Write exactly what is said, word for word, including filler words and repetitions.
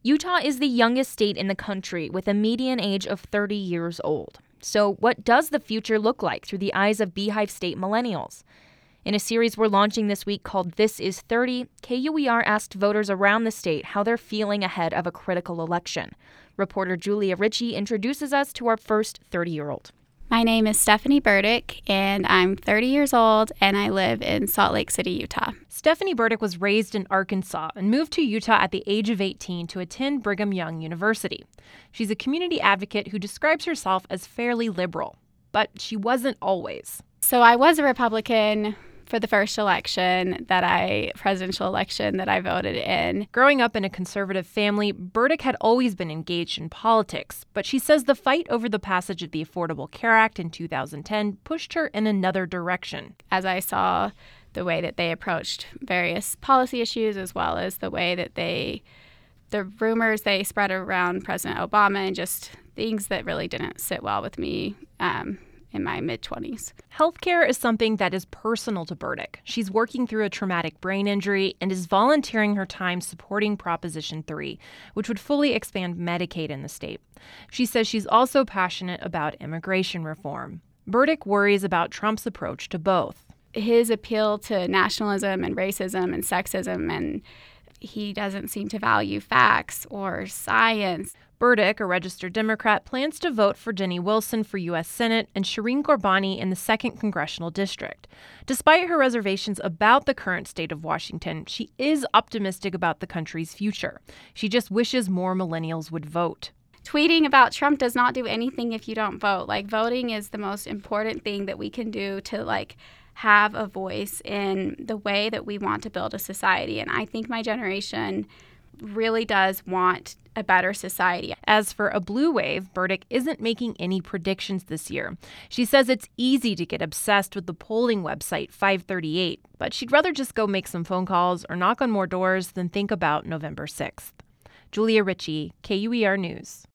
Utah is the youngest state in the country with a median age of thirty years old. So what does the future look like through the eyes of Beehive State millennials? In a series we're launching this week called This is thirty, K U E R asked voters around the state how they're feeling ahead of a critical election. Reporter Julia Ritchie introduces us to our first thirty-year-old. My name is Stephanie Burdick, and I'm thirty years old, and I live in Salt Lake City, Utah. Stephanie Burdick was raised in Arkansas and moved to Utah at the age of eighteen to attend Brigham Young University. She's a community advocate who describes herself as fairly liberal, but she wasn't always. So I was a Republican for the first election that I, presidential election that I voted in. Growing up in a conservative family, Burdick had always been engaged in politics, but she says the fight over the passage of the Affordable Care Act in two thousand ten pushed her in another direction. As I saw the way that they approached various policy issues, as well as the way that they, the rumors they spread around President Obama, and just things that really didn't sit well with me um, in my mid-twenties. Healthcare is something that is personal to Burdick. She's working through a traumatic brain injury and is volunteering her time supporting Proposition three, which would fully expand Medicaid in the state. She says she's also passionate about immigration reform. Burdick worries about Trump's approach to both. His appeal to nationalism and racism and sexism, and he doesn't seem to value facts or science. Burdick, a registered Democrat, plans to vote for Jenny Wilson for U S Senate and Shireen Ghorbani in the second Congressional District. Despite her reservations about the current state of Washington, she is optimistic about the country's future. She just wishes more millennials would vote. Tweeting about Trump does not do anything if you don't vote. Like, voting is the most important thing that we can do to, like, have a voice in the way that we want to build a society. And I think my generation really does want a better society. As for a blue wave, Burdick isn't making any predictions this year. She says it's easy to get obsessed with the polling website five thirty-eight, but she'd rather just go make some phone calls or knock on more doors than think about November sixth. Julia Ritchie, K U E R News.